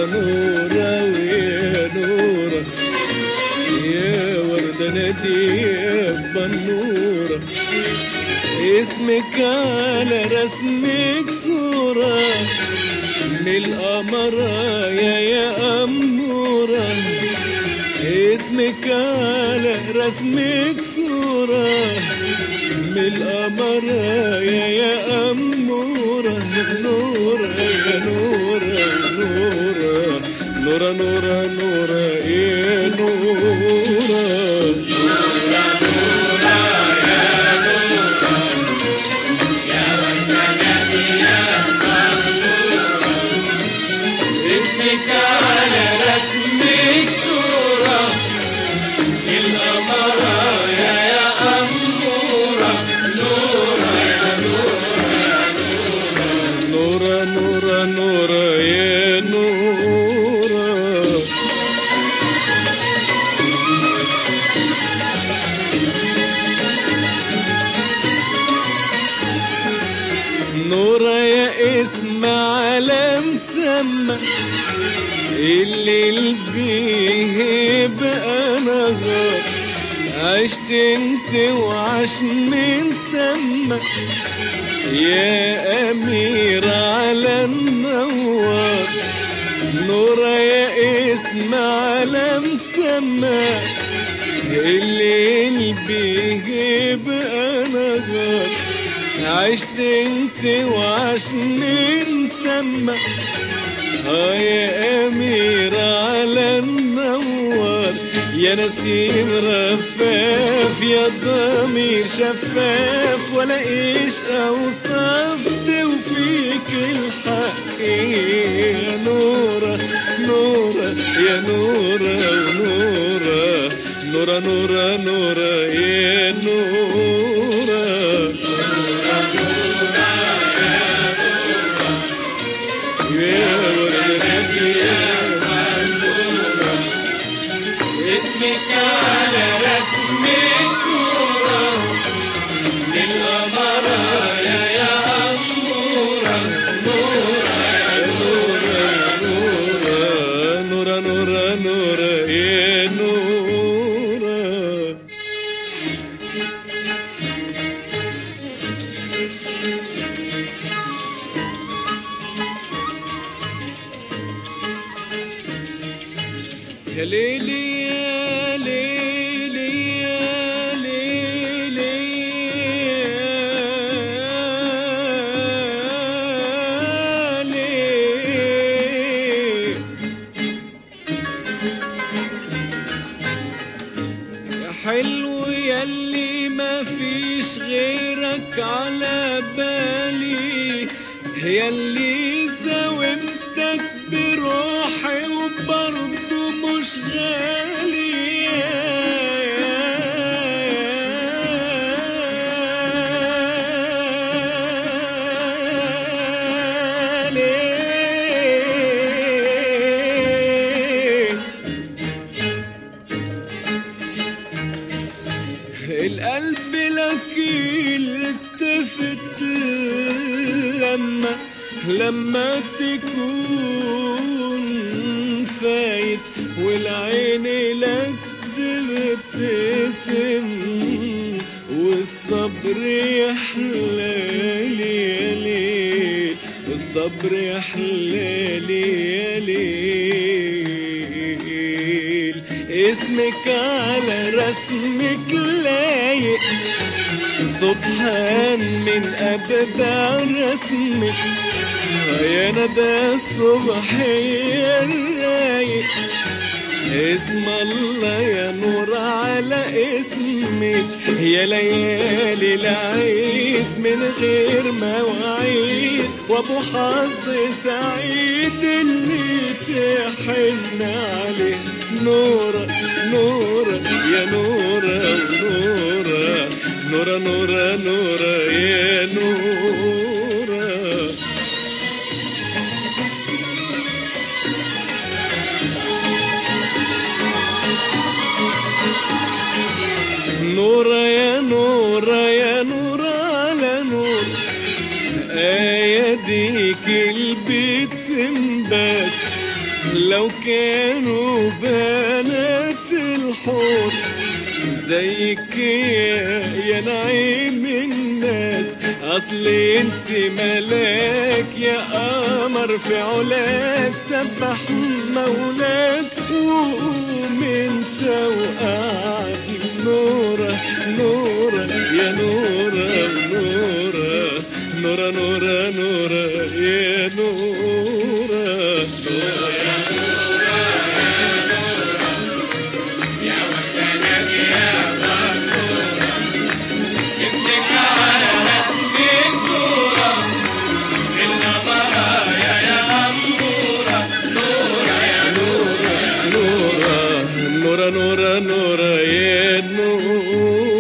نورة ويا نورة يا وردة نادية في بنورة، اسمك على رسمك صورة من القمرة يا أمورة، اسمك على رسمك صورة من القمرة يا أمورة، نورة يا نورة نورة نورة نورة نورة يا نورة، اسمك على رسمك صورة القمرة يا أمورة، نورة يا نورة نورة نورة يا نورة، نورة يا اسم على مسمى الليل بيه بقى نهار، عشت انت وعاش من سما يا أمير على النوار، نورة يا اسم على مسمى الليل بيه بقى نهار، عشت انت وعاش من سما يا أمير على النوار، يا نسيم رفاف يا ضمير شفاف، ولا إيش أوصفت وفيك الحق يا نورة نورة يا نورة ونورة نورة نورة نورة يا نورة، اسمك على رسمك صورة للقمرة يا أمورة، نورة يا نورة نورة نورة نورة يا نورة، يا ليلي يا ليلي يا ليلي يا ليلي، يا حلو ياللي ما فيش غيرك على بالي، ياللي ساومتك بروحي وبرضه مش غالي، القلب لك يلتفت لما تكون فايت، والعين لك تبتسم، والصبر يحلالي يا ليل، الصبر يحلالي يا ليل، اسمك على رسمك لايق سبحان من أبدع رسمك، يا ندى الصبح يا الرايق، اسم الله يا نور على اسمك، يا ليالي العيد من غير مواعيد، وابو حظ سعيد اللي تحن عليه، نورة نورة يا نورة ونورة نورة نورة نورة يا نورة، نورة يا نورة يا نورة على نور، أيديك البيت بس لو كانوا بنات الحور زيك يا نعيم الناس، اصل انت ملاك يا قمر في علاك، سبح مولاك وقوم انت وقعد نورة نورة يا نورة نورة نورة نورة نورة يا نورة نورة يا نورة يا نورة يا وكلك يا غفورة، اسمك على اسمك صورة البرايا يا أمورة، نورة يا نورة نورة نورة نورة نورة يا نورة.